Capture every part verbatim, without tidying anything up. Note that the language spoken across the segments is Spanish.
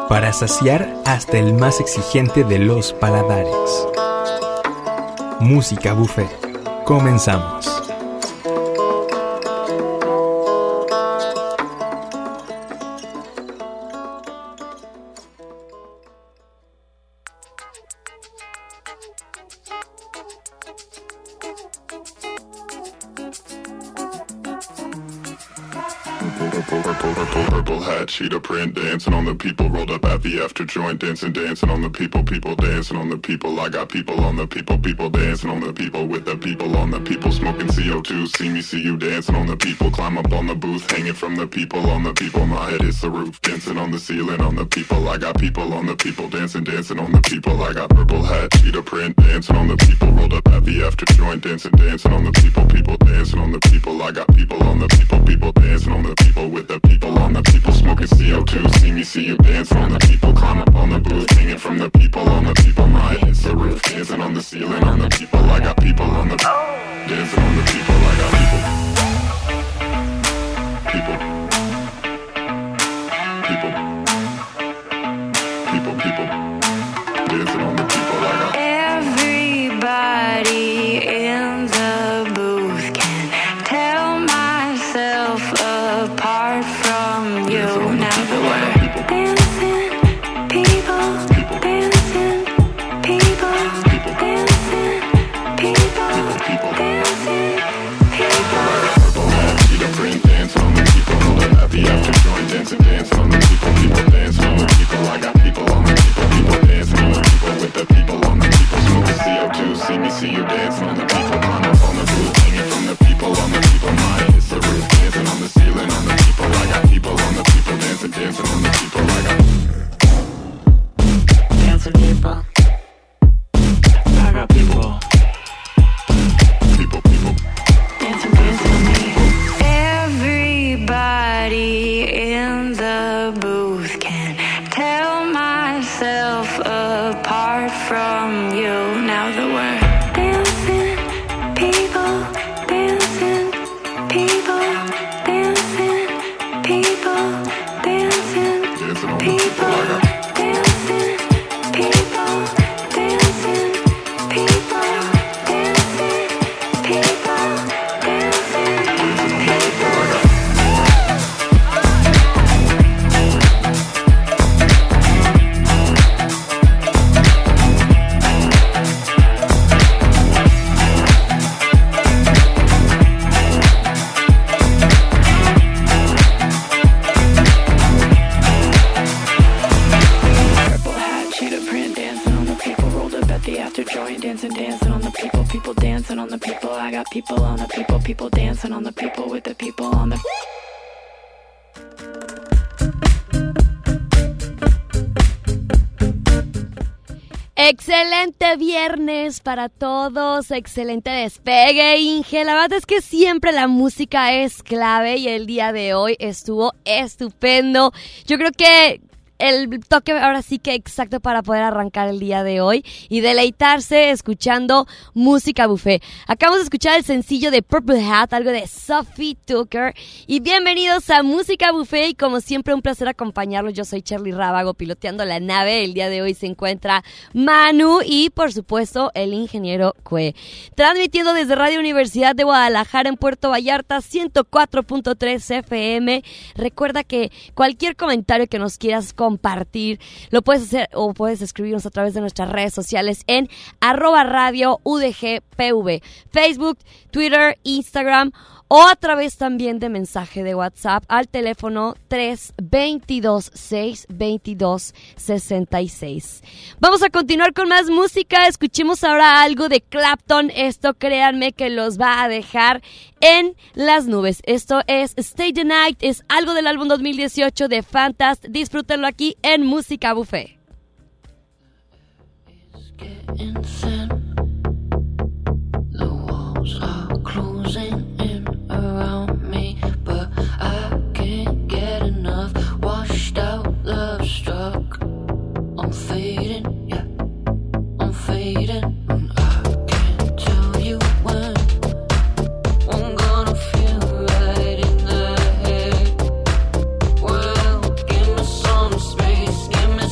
para saciar hasta el más exigente de los paladares. Música Buffet. Comenzamos. Cheetah print dancing on the people, rolled up at the after joint, dancing, dancing on the people, people dancing on the people. I got people on the people, people dancing on the people, with the people on the people, smoking C O two. See me, see you dancing on the people, climb up on the booth, hanging from the people on the people. My head is the roof, dancing on the ceiling on the people. I got people on the people, dancing, dancing on the people. I got purple hat, cheetah print, dancing on the people, rolled up at the after joint, dancing, dancing on the people, people dancing on the people. I got people on the people, people dancing on the people, with the people on the people, smoking C O two. See me, see you dancing on the people, climb up on the booth, hanging from the people on the people. My head hits the roof, dancing on the ceiling on the people. I got people on the dancing on the people. I got people, people, people, people, people, dancing on the people. I got everybody in the booth can tell myself apart from you. Now the word dancing, people, dancing, people, dancing, people, dancing, people. Purple hat, cheetah print, dancing on the people. Roll it happy after joint, dancing, dancing on the people. People dancing on the people. I got people on the people. People dancing on the people, with the people on the people. Smoking C O two. See me, see you dancing on the people. Climb up on the booth, hanging from the people on the people. My head hits the roof, dancing on the ceiling on the people. I got people on the people, dancing, dancing on the people. I got dancing people. I got people. People, people. Dancing, dancing on me. Everybody in the booth can tell myself apart from you. Now the word dancing, people, dancing, people, dancing, people, dancing, dancing on the people, people. I got dancing, people, dancing, people, dancing, people, dancing, people. Dancing, dancing on the people, people dancing on the people. I got people on the people, people dancing on the people, with the people on the. Excelente viernes para todos, excelente despegue, Inge. La verdad es que siempre la música es clave y el día de hoy estuvo estupendo. Yo creo que el toque ahora sí que exacto para poder arrancar el día de hoy y deleitarse escuchando música buffet. Acabamos de escuchar el sencillo de Purple Hat, algo de Sophie Tucker, y bienvenidos a Música Buffet, y como siempre un placer acompañarlos. Yo soy Charly Rábago, piloteando la nave. El día de hoy se encuentra Manu y por supuesto el ingeniero Cue, transmitiendo desde Radio Universidad de Guadalajara en Puerto Vallarta, ciento cuatro punto tres F M. Recuerda que cualquier comentario que nos quieras compartir lo puedes hacer o puedes escribirnos a través de nuestras redes sociales en arroba radio U D G P V, Facebook, Twitter, Instagram, o a través también de mensaje de WhatsApp al teléfono tres veintidós seis veintidós sesenta y seis. Vamos a continuar con más música. Escuchemos ahora algo de Clapton. Esto, créanme, que los va a dejar en las nubes. Esto es Stay the Night, es algo del álbum dos mil dieciocho de Fantast. Disfrútenlo aquí en Música Buffet. I'm fading, yeah, I'm fading, and I can't tell you when I'm gonna feel right in the head. Well, give me some space, give me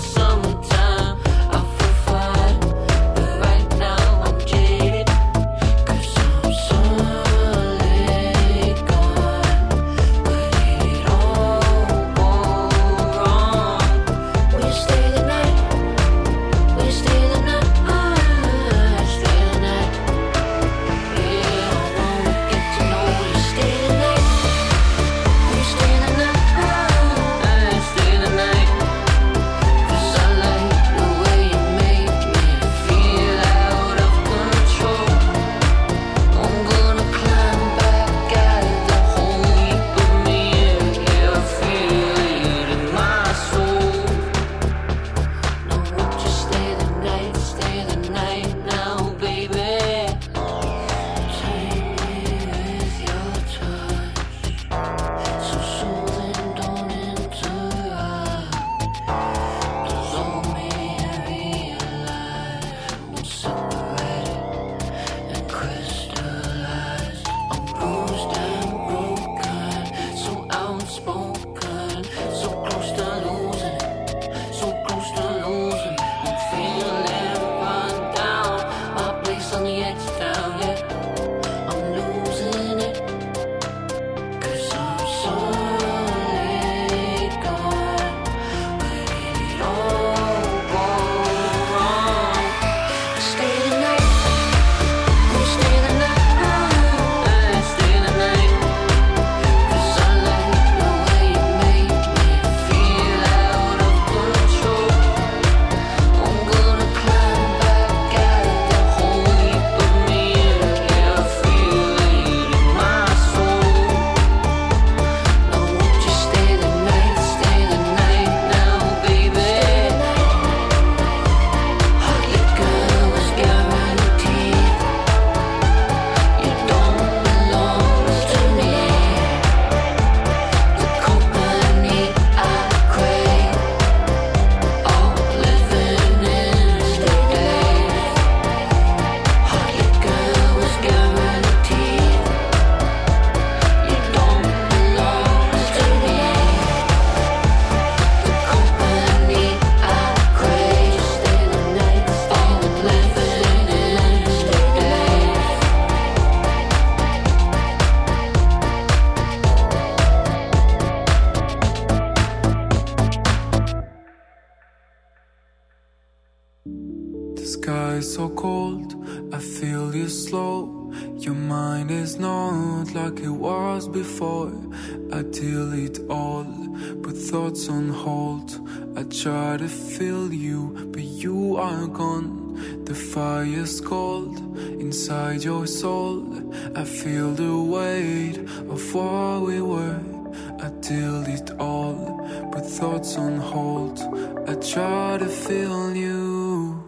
eyes so cold, I feel you slow. Your mind is not like it was before. I delete all, put thoughts on hold. I try to feel you, but you are gone. The fire's cold inside your soul. I feel the weight of what we were. I delete all, put thoughts on hold. I try to feel you.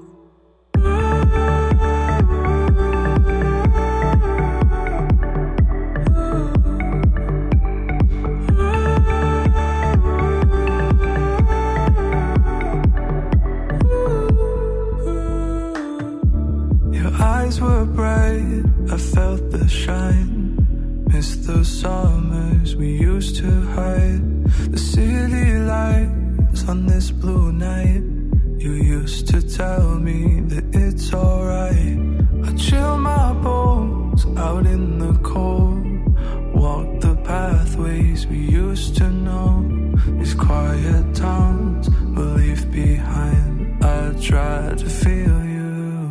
Your eyes were bright, I felt the shine. Missed the summers we used to hide. The city lights on this blue night. You used to tell me that it's alright. I chill my bones out in the cold. Walk the pathways we used to know. These quiet towns we'll leave behind. I try to feel you.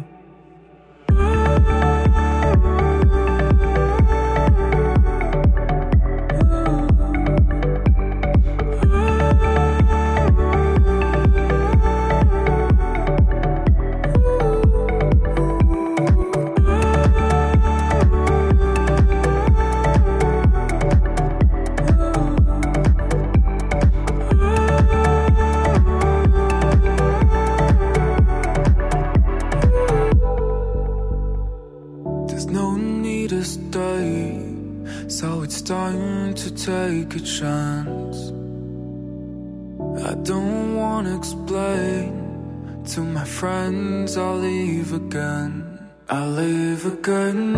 Take a chance. I don't wanna explain to my friends. I'll leave again. I'll leave again.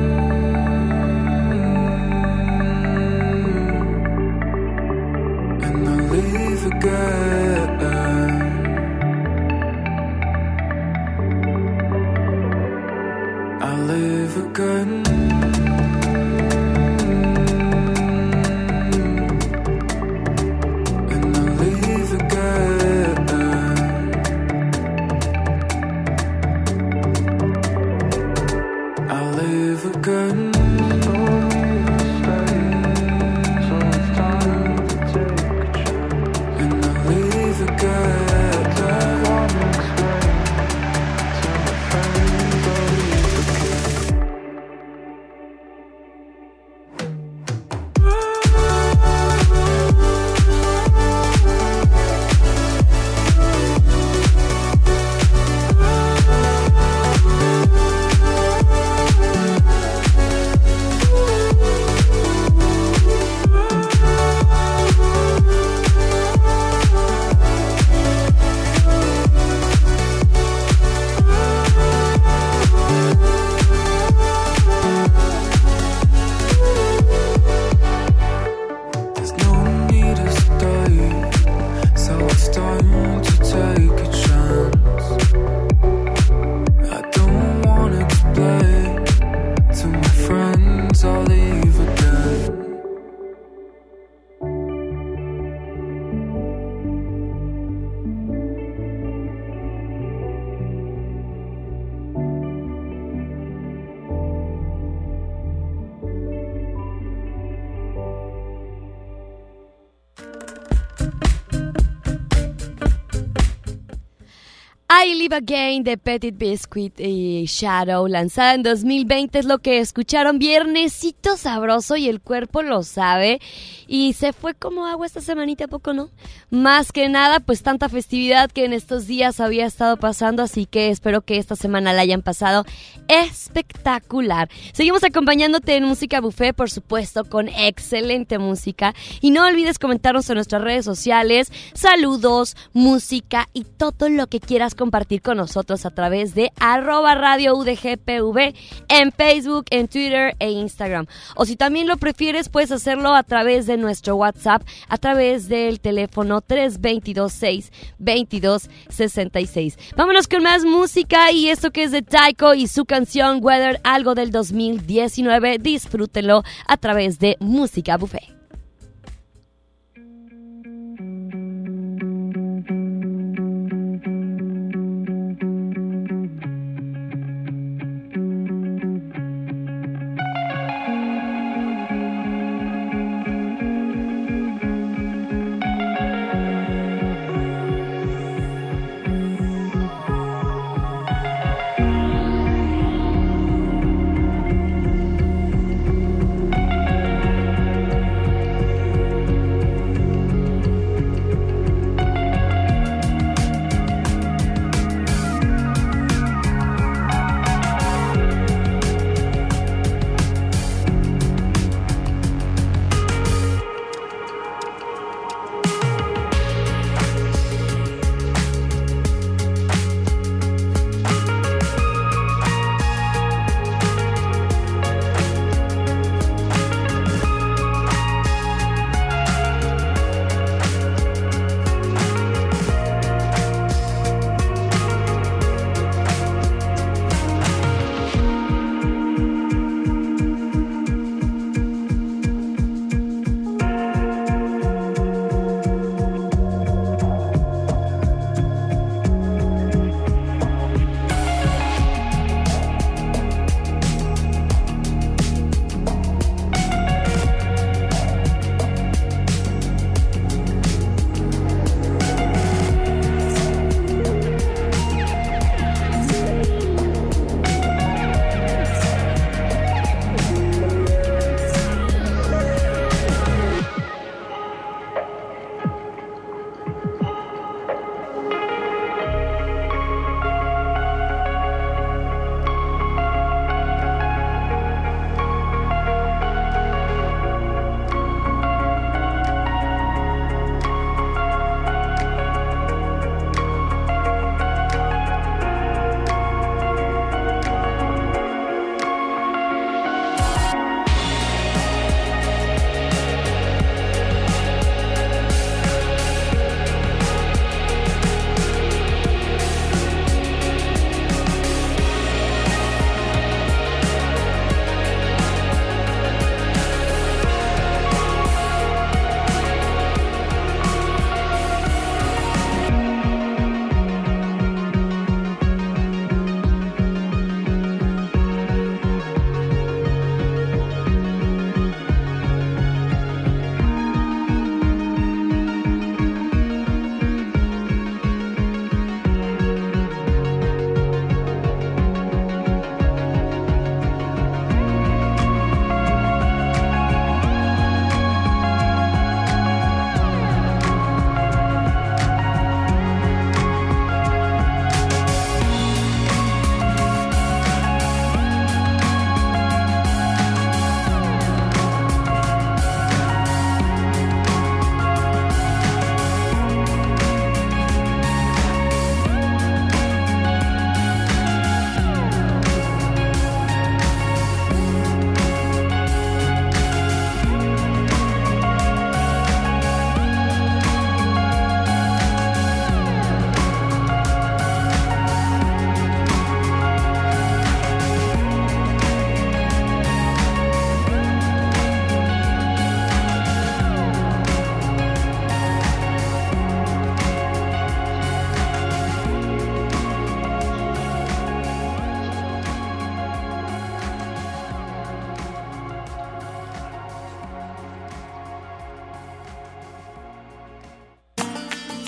And I'll leave again. I'll leave again. I Live Again de Petit Biscuit y Shadow, lanzada en dos mil veinte, es lo que escucharon. Viernesito sabroso y el cuerpo lo sabe. Y se fue como agua esta semanita, ¿a poco no? Más que nada, pues tanta festividad que en estos días había estado pasando, así que espero que esta semana la hayan pasado espectacular. Seguimos acompañándote en Música Buffet, por supuesto, con excelente música. Y no olvides comentarnos en nuestras redes sociales, saludos, música y todo lo que quieras compartir con nosotros a través de arroba radio U D G P V en Facebook, en Twitter e Instagram. O si también lo prefieres, puedes hacerlo a través de nuestro WhatsApp, a través del teléfono tres dos dos, seis dos dos, seis seis. Vámonos con más música, y esto que es de Taiko y su canción Weather, algo del dos mil diecinueve. Disfrútenlo a través de Música Buffet.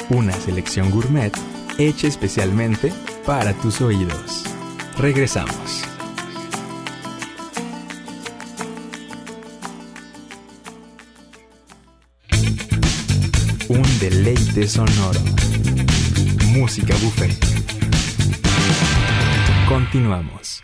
Una selección gourmet hecha especialmente para tus oídos. Regresamos. Un deleite sonoro. Música buffet. Continuamos.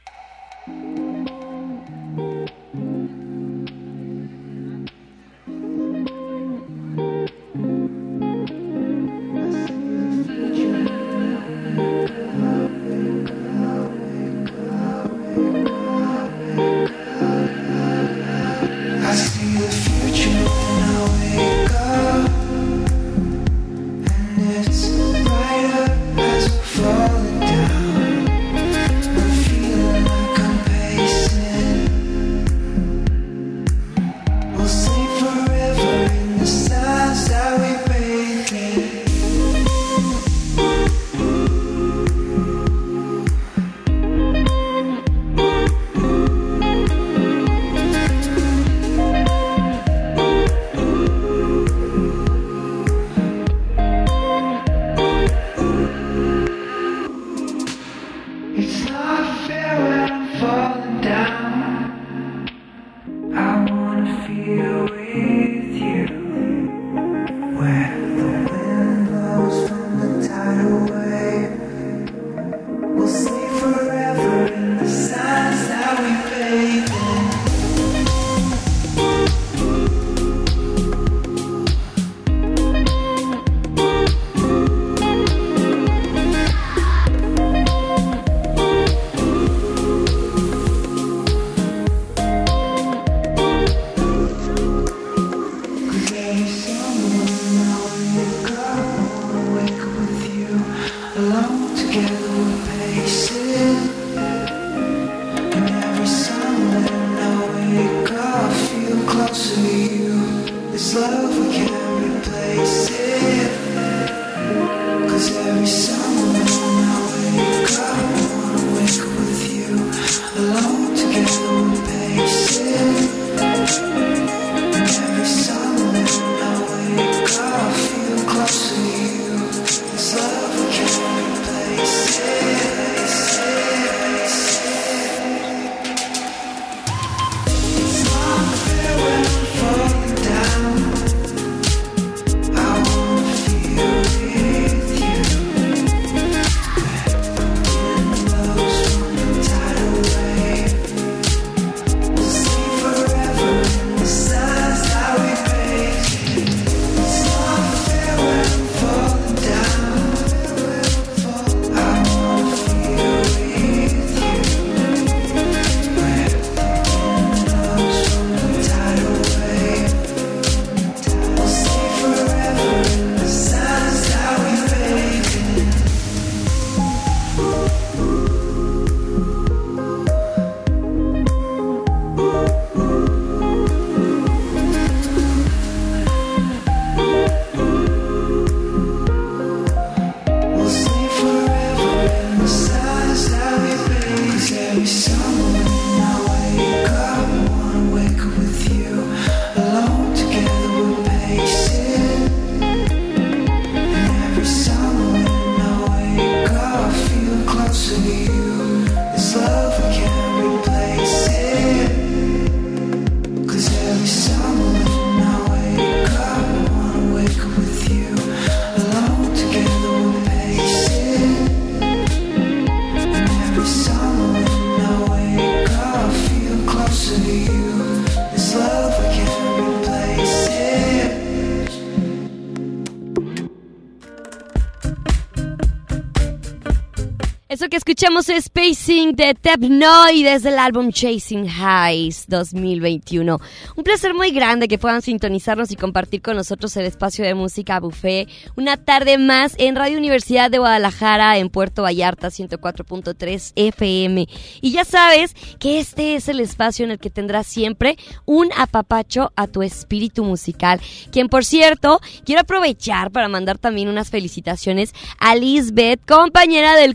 Eso que escuchamos es Spacing de Tepnoy desde el álbum Chasing Highs dos mil veintiuno. Un placer muy grande que puedan sintonizarnos y compartir con nosotros el espacio de música buffet. Una tarde más en Radio Universidad de Guadalajara en Puerto Vallarta ciento cuatro punto tres F M. Y ya sabes que este es el espacio en el que tendrás siempre un apapacho a tu espíritu musical. Quien, por cierto, quiero aprovechar para mandar también unas felicitaciones a Lisbeth, compañera del C U C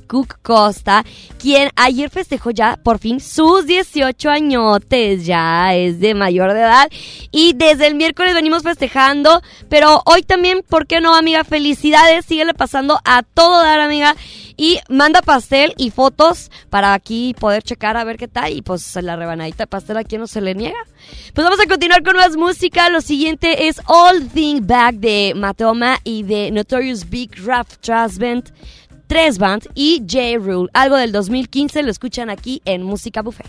Costa, quien ayer festejó ya por fin sus dieciocho añotes, ya es de mayor de edad. Y desde el miércoles venimos festejando, pero hoy también, ¿por qué no, amiga? Felicidades, síguele pasando a todo dar, amiga. Y manda pastel y fotos para aquí poder checar a ver qué tal. Y pues la rebanadita de pastel a quien no se le niega. Pues vamos a continuar con más música. Lo siguiente es All Thing Back de Matoma y de Notorious Big Rough Trust Band, tres Band y J. Rule. Algo del dos mil quince, lo escuchan aquí en Música Buffet.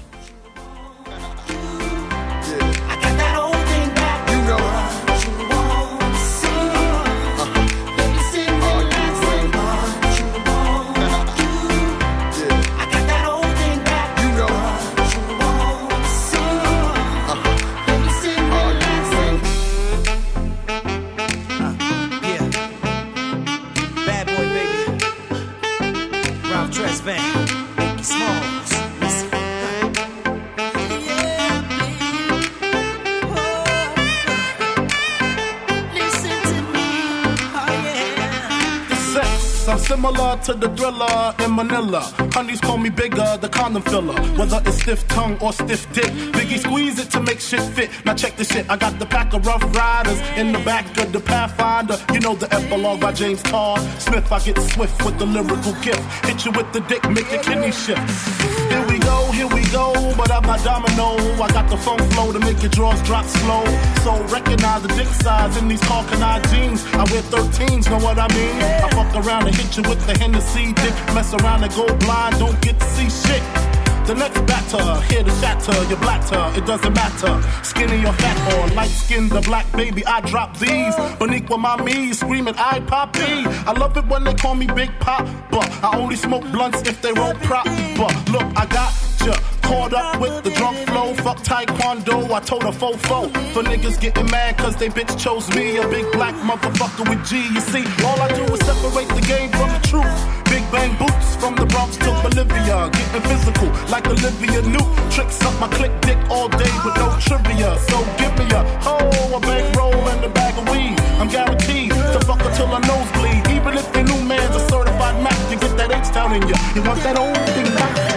I'm similar to the Thriller in Manila. Honeys call me bigger, the condom filler. Whether it's stiff tongue or stiff dick, Biggie squeeze it to make shit fit. Now check this shit, I got the pack of Rough Riders in the back of the Pathfinder. You know the epilogue by James Todd Smith. I get swift with the lyrical gift. Hit you with the dick, make your kidney shift. Here we go, here we go, but I'm not domino. I got the funk flow to make your drawers drop slow. So recognize the dick size in these Carcanine jeans. I wear thirteens, know what I mean? I fuck around and hit you with the Hennessy dick. Mess around and go blind, don't get to see shit. The next batter, here to shatter your blatter, it doesn't matter. Skinny or fat or light skinned or black, baby, I drop these. Boniqua mommy, screaming, I poppy. I love it when they call me Big Pop, but I only smoke blunts if they roll prop. But look, I got ya caught up with the drunk flow. Fuck taekwondo, I told a fofo. For niggas getting mad cause they bitch chose me, a big black motherfucker with G. You see, all I do is separate the game from the truth. Big bang boots from the Bronx to Bolivia, getting physical like Olivia Newt. Tricks up my click dick all day with no trivia. So give me a hoe, a bankroll, and a bag of weed. I'm guaranteed to fuck her till her nose bleed. Even if your new man's a certified Mac, you get that H-Town in you. You want that old thing back?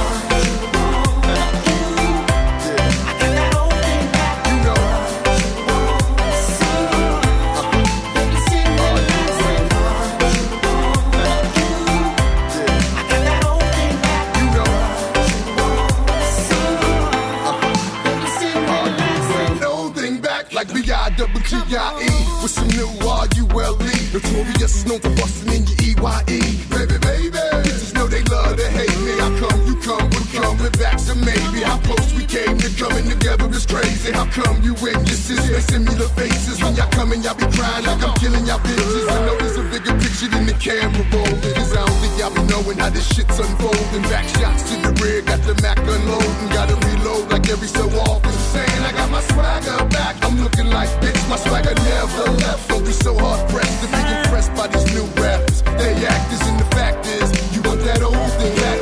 B I double G I E with some new R U L E. Notorious, known for busting in your E Y E. Baby, baby, bitches know they love to hate me. How come you come, we come with backs and maybe. How close we came to coming together is crazy. How come you and your sis make similar faces? When y'all come and y'all be crying like I'm killing y'all bitches. I know there's a bigger picture than the camera rolling. Cause I don't think y'all be knowing how this shit's unfolding. Back shots to the rear, got the Mac unloading. Gotta reload like every so often. Saying I got my swagger back. I'm looking like bitch, my swagger never left. Don't be so hard pressed to be impressed by these new rappers. They actors and the fact is, you want that old thing back.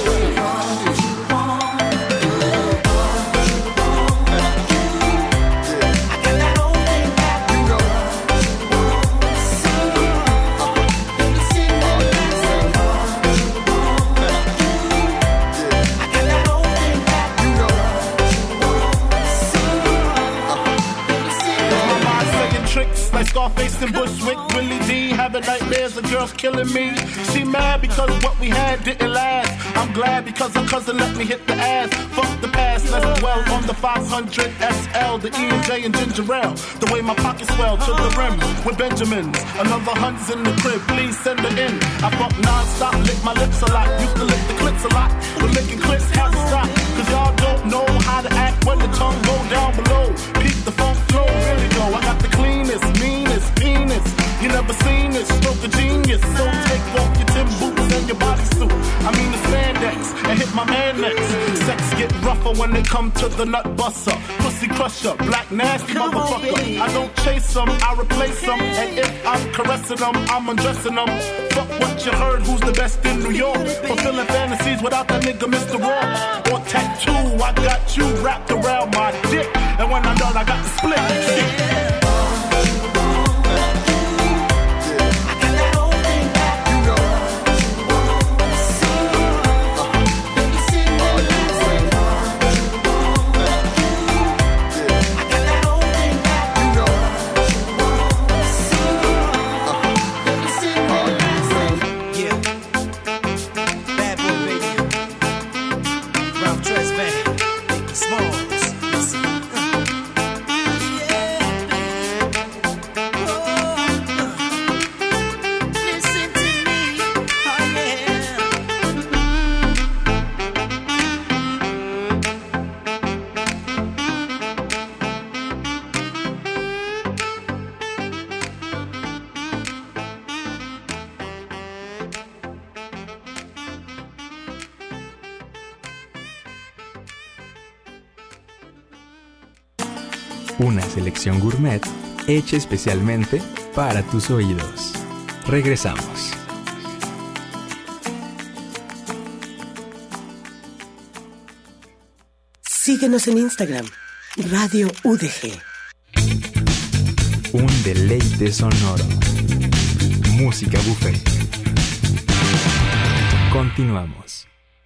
Like Scarface and Bushwick, Willie D, having nightmares of girls killing me. She mad because what we had didn't last. I'm glad because her cousin let me hit the ass. Fuck the past, let's dwell on the five hundred S L, the E and J and ginger ale. The way my pockets swell to the rim with Benjamins. Another hunt's in the crib, please send her in. I fuck non-stop, lick my lips a lot. Used to lick the clips a lot, but licking clips has to stop. Cause y'all don't know how to act when the tongue go down below. Peep the funk flow, really go. I got the cleanest, meanest penis. You never seen this, stroke of genius. So take off your Tim boots and your bodysuit. I mean the spandex, and hit my man next. Sex get rougher when they come to the nut buster. Pussy crusher, black nasty motherfucker. I don't chase them, I replace them. And if I'm caressing them, I'm undressing them. Fuck what you heard, who's the best in New York? Fulfilling fantasies without that nigga Mister Raw. Or tattoo, I got you wrapped around my dick. And when I'm done, I got the split. Shit. Una selección gourmet hecha especialmente para tus oídos. Regresamos. Síguenos en Instagram, Radio U D G. Un deleite sonoro. Música buffet. Continuamos.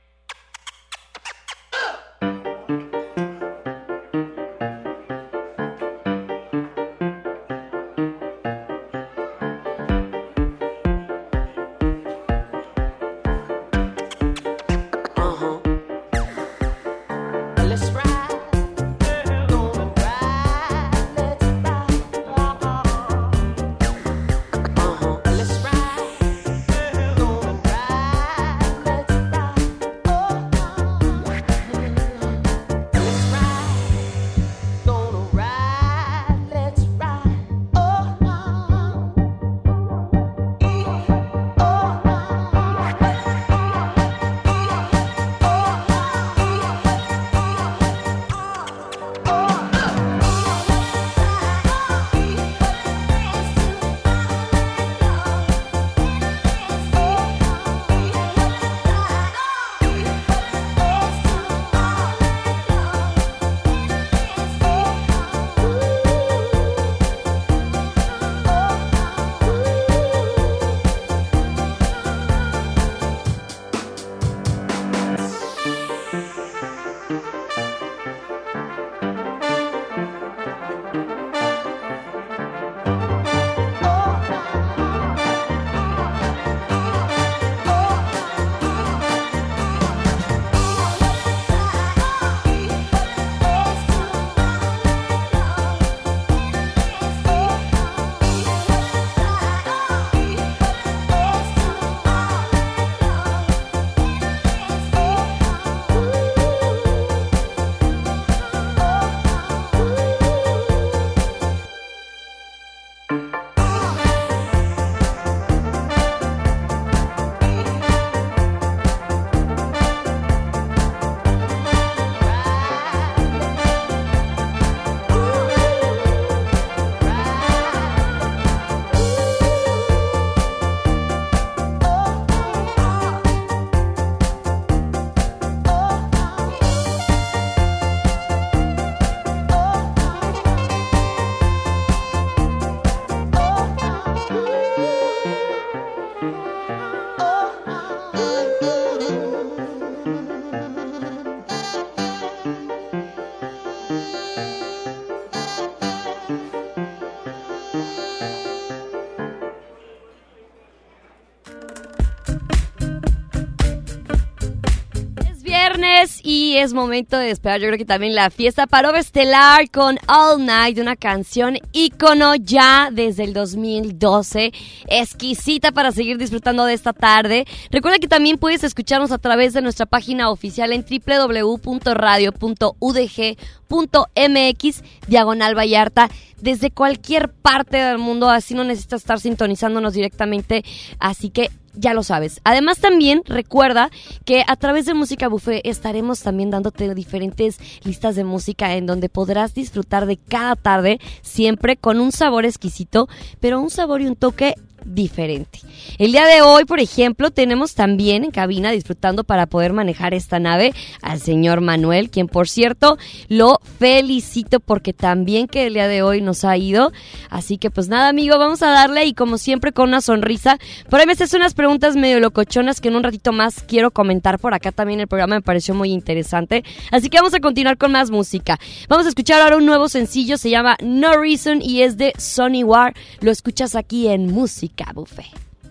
Y es momento de despegar, yo creo que también la fiesta Parobe Estelar con All Night, una canción ícono ya desde el dos mil doce, exquisita para seguir disfrutando de esta tarde. Recuerda que también puedes escucharnos a través de nuestra página oficial en doble u doble u doble u punto radio punto u d g punto m x diagonal Vallarta, desde cualquier parte del mundo, así no necesitas estar sintonizándonos directamente, así que ya lo sabes. Además también recuerda que a través de Música Buffet estaremos también dándote diferentes listas de música en donde podrás disfrutar de cada tarde, siempre con un sabor exquisito, pero un sabor y un toque diferente. El día de hoy, por ejemplo, tenemos también en cabina, disfrutando para poder manejar esta nave, al señor Manuel, quien por cierto lo felicito porque también que el día de hoy nos ha ido. Así que pues nada, amigo, vamos a darle, y como siempre con una sonrisa. Por ahí me haces unas preguntas medio locochonas que en un ratito más quiero comentar por acá también. El programa me pareció muy interesante, así que vamos a continuar con más música. Vamos a escuchar ahora un nuevo sencillo, se llama No Reason y es de Sonny Ward. Lo escuchas aquí en Música Buffet.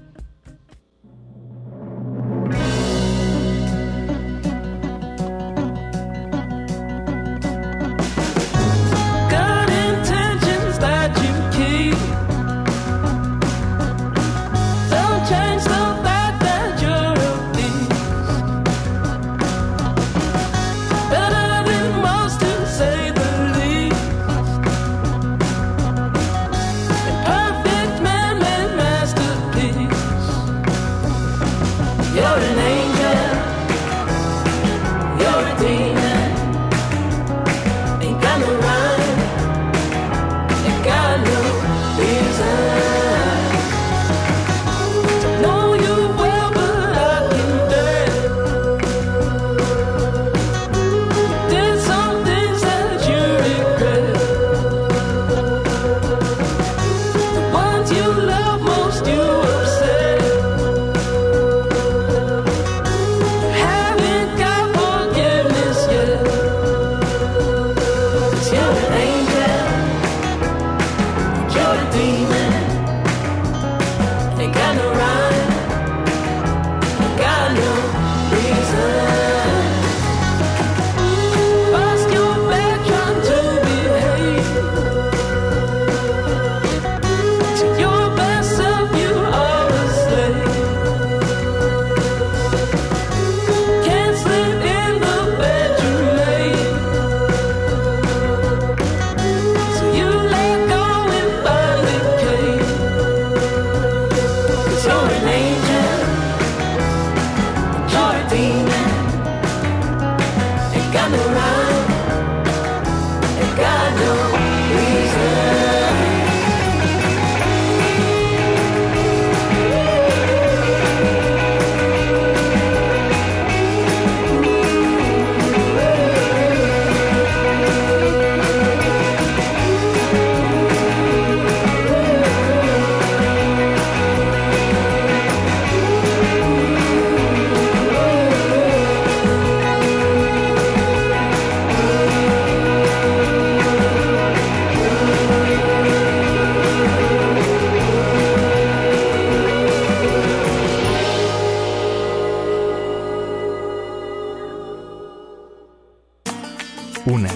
Got intentions that you keep. Don't change the fact that you're a beast. Better than most, to say the least. Perfect man, man, masterpiece.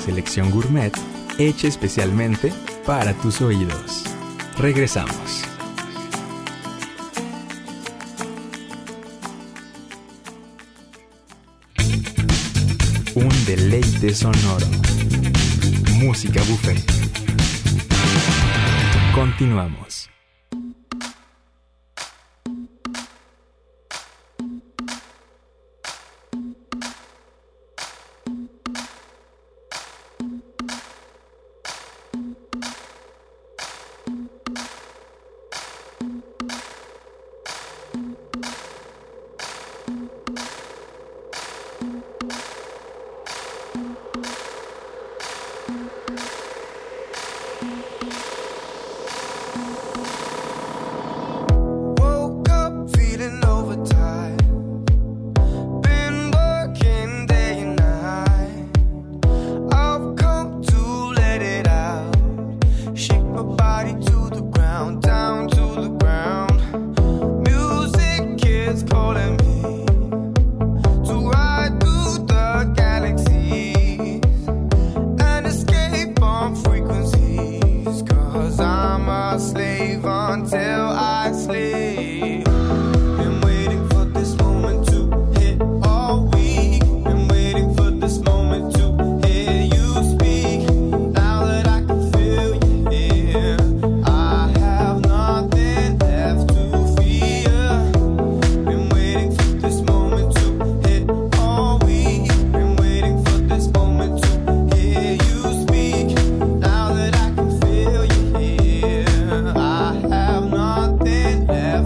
selección gourmet hecha especialmente para tus oídos. Regresamos. Un deleite sonoro. Música buffet. Continuamos. Left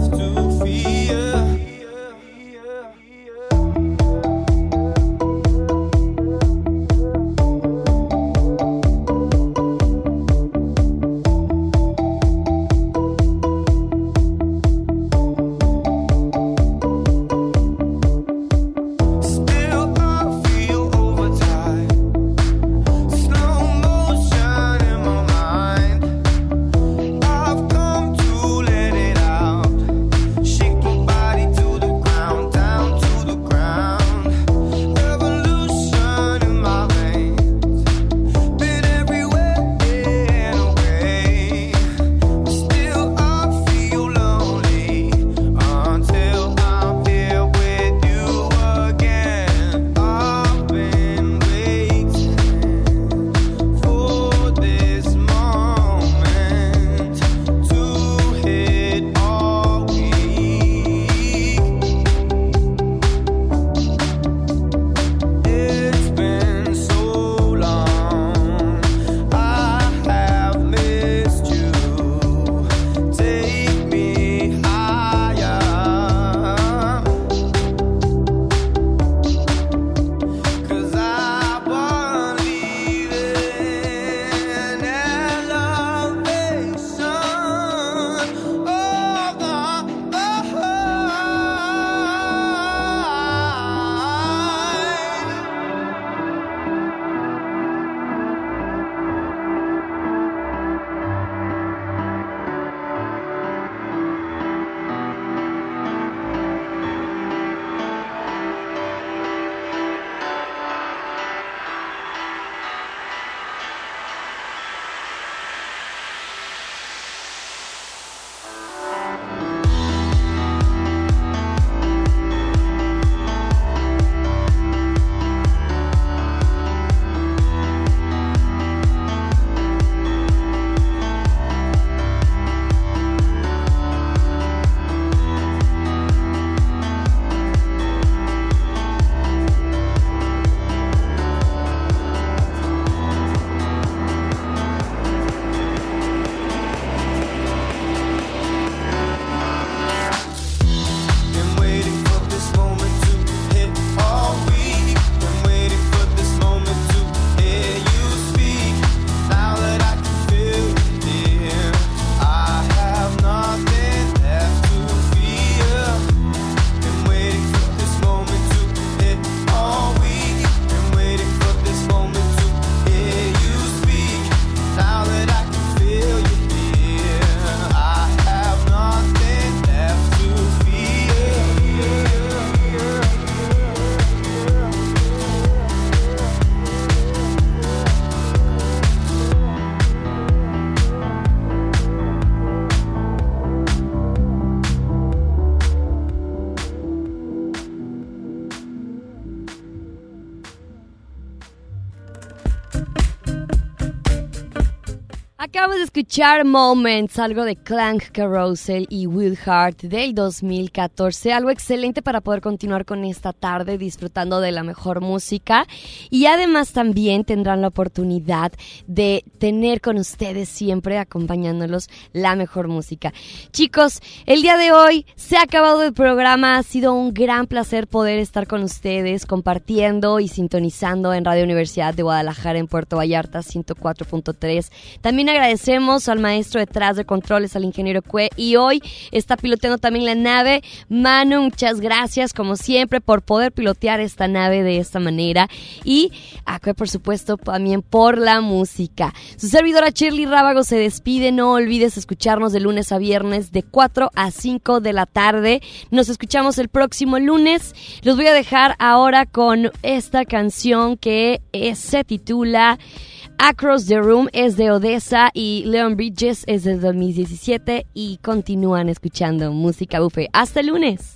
Acabamos de escuchar Moments, algo de Clank Carousel y Will Hart del dos mil catorce, algo excelente para poder continuar con esta tarde disfrutando de la mejor música, y además también tendrán la oportunidad de tener con ustedes siempre acompañándolos la mejor música. Chicos, el día de hoy se ha acabado el programa, ha sido un gran placer poder estar con ustedes compartiendo y sintonizando en Radio Universidad de Guadalajara en Puerto Vallarta ciento cuatro punto tres. También agradecemos al maestro detrás de controles, al ingeniero Cue, y hoy está piloteando también la nave. Manu, muchas gracias como siempre por poder pilotear esta nave de esta manera, y a Cue, por supuesto, también por la música. Su servidora Shirley Rábago se despide. No olvides escucharnos de lunes a viernes de cuatro a cinco de la tarde. Nos escuchamos el próximo lunes. Los voy a dejar ahora con esta canción que eh, se titula Across the Room, es de Odessa, y Leon Bridges es de dos mil diecisiete, y continúan escuchando Música Buffet. ¡Hasta el lunes!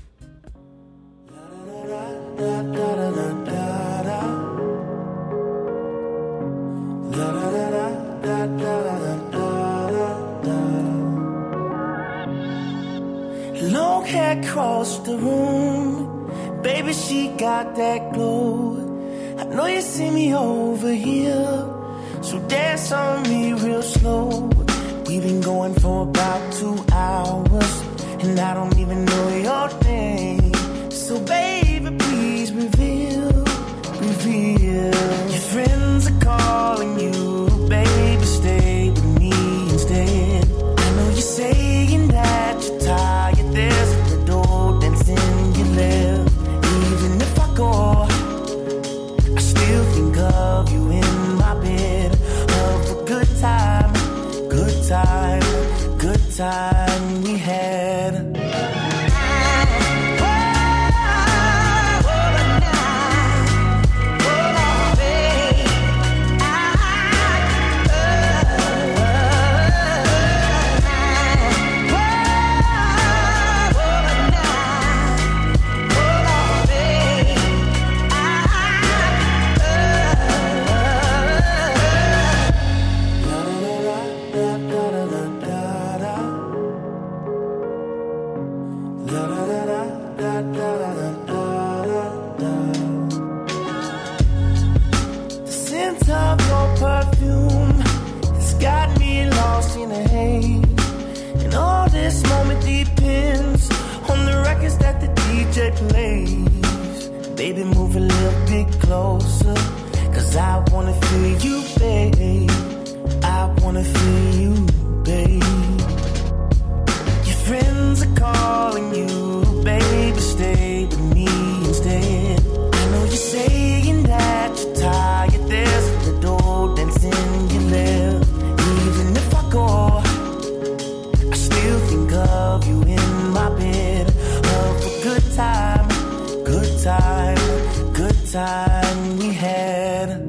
Long hair across the room, baby, she got that glow. I know you see me over here, so dance on me real slow. We've been going for about two hours, and I don't even know your name. So baby, please reveal, reveal. Your friends are calling you, baby, stay with me instead. I know you're saying that you're tired, there's a door dancing you left. Even if I go, still think of you in my bed. Of a good time, good time, good time we had. Plays. Baby, move a little bit closer, cause I wanna feel you, babe. I wanna feel you, babe. Your friends are calling you, baby, stay with me instead. I know you're saying that you're tired, there's the door dancing you left. Even if I go, I still think of you in my bed. Of a good time, good time, good time we had.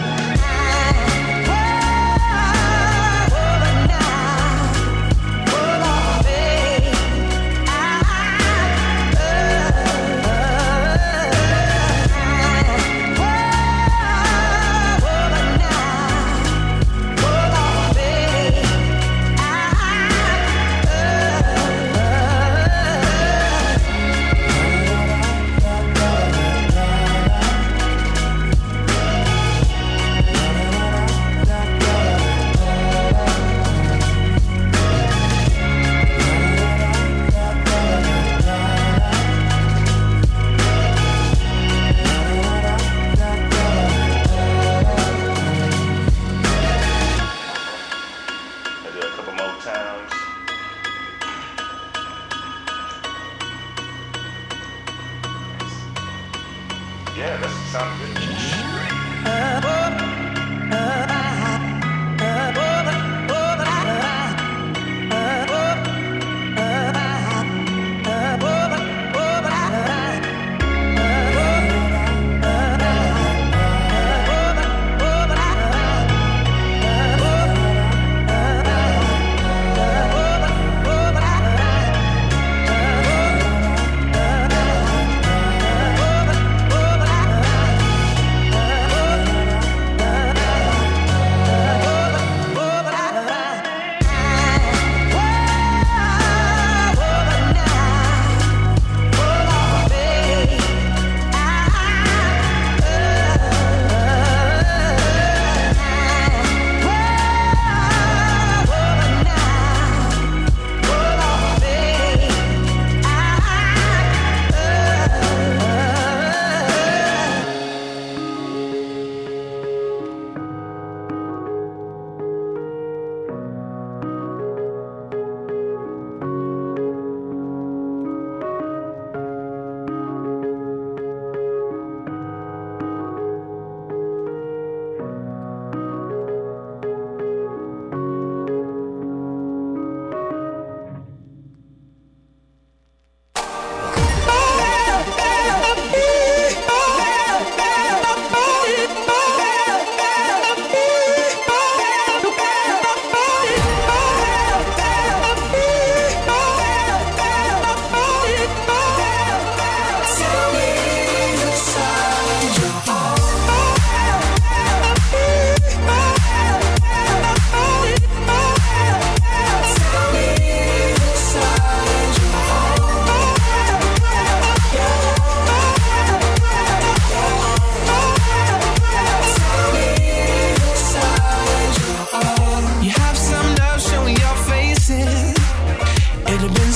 Yeah, that sounds good. Oh,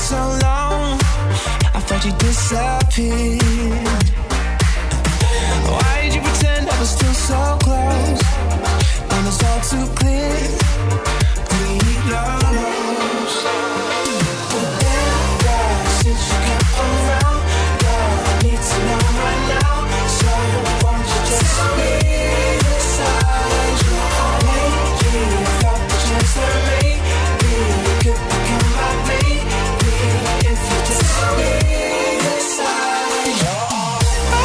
so long, I thought you disappeared. Why did you pretend I was still so close when it's all too clear? We lost. But then, girl, since you came around, girl, I need to know right now. So won't you just leave aside your heart? Lately, I've got the chance to maybe you could become my baby if you just leave aside your heart.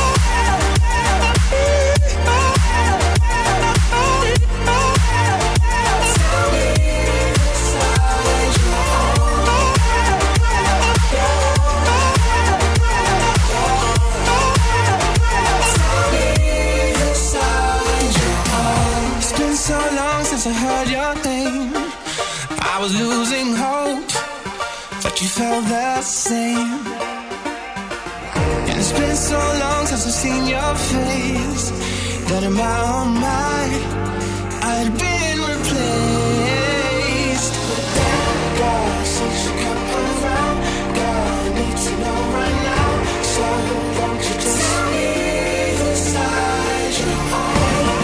So long since I heard your name, I was losing hope, but you felt the same. And it's been so long since I've seen your face, that in my own mind, I'd been replaced. But then, girl, since you come around, girl, I need to know right now. So won't you just leave aside your heart?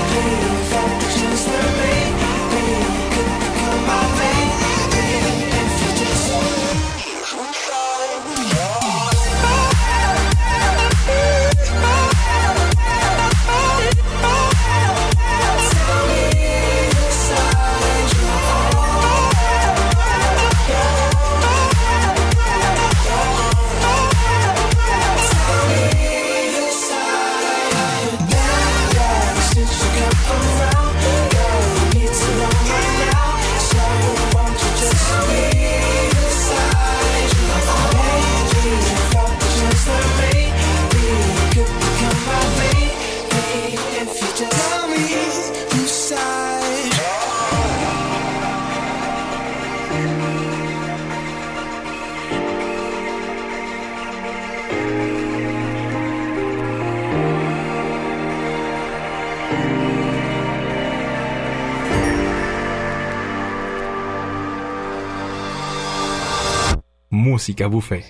Música Buffet.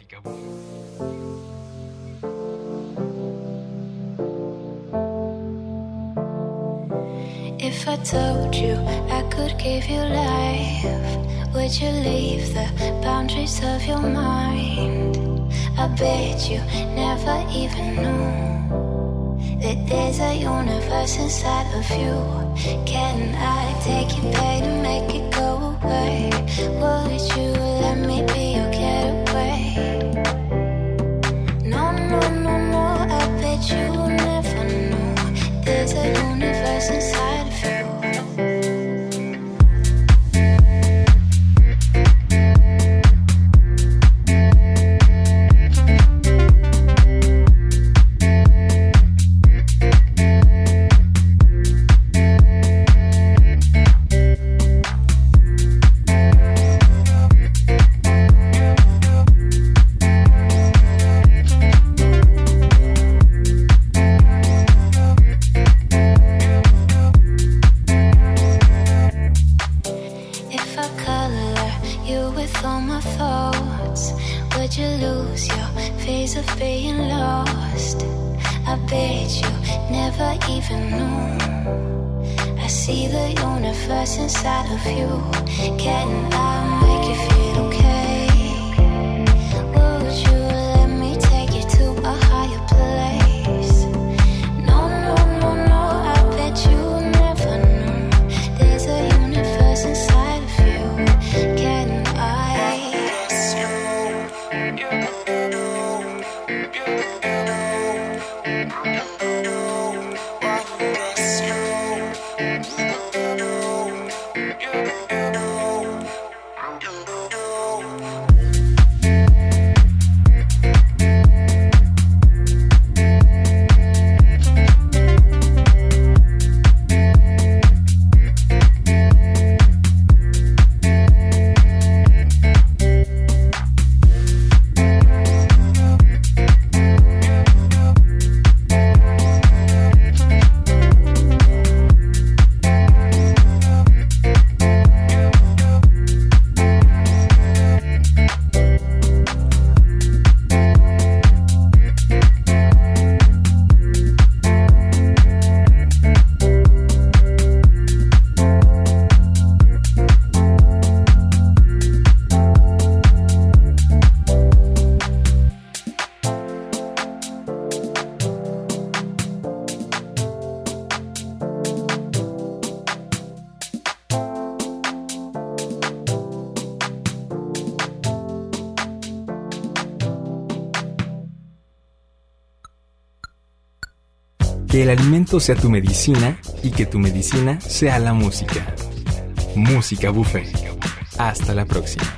If I told you I could give you life, would you leave the boundaries of your mind? I bet you never even knew that there's a universe inside of you. Can I take your pain and make it go away? Would you let me be your getaway? No, no, no, no, I bet you never knew there's a universe inside of you. Que el alimento sea tu medicina y que tu medicina sea la música. Música Buffet. Hasta la próxima.